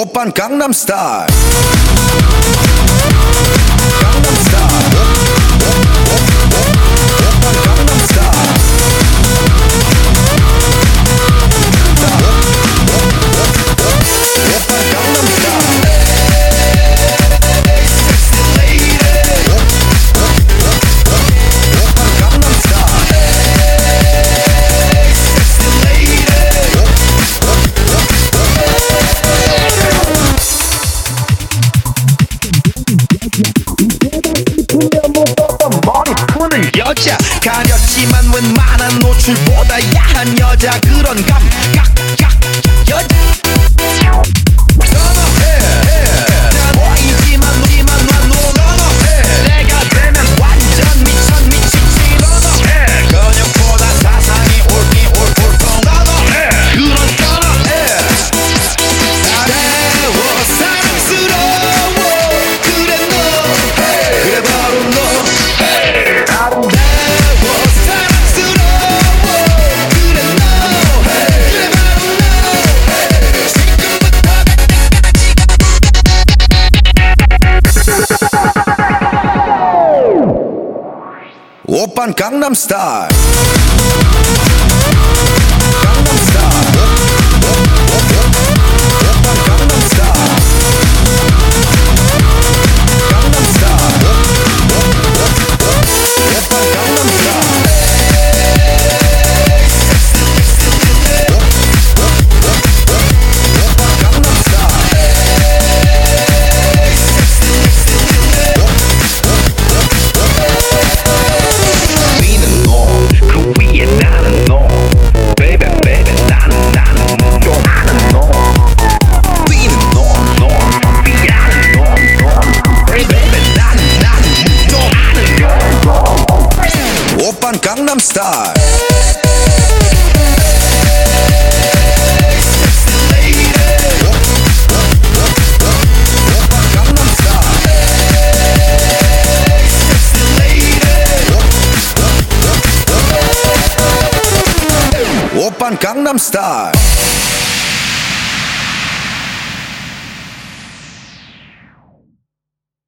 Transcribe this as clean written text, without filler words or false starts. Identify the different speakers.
Speaker 1: 오빤 강남스타일.
Speaker 2: 머리 푸는 여자 가렸지만 웬만한 노출보다 야한 여자 그런 감각 여자 나 보이지만 난 너너해 내가 되면 완전 미치지 너너해 근육보다 사상이 옳기 옳고 너너해 그런 너너해 아래워 사랑스러워 그래 너 그래 바로 너
Speaker 1: 오빤 강남스타일. 오빤 강남스타일. 오빤 강남스타일.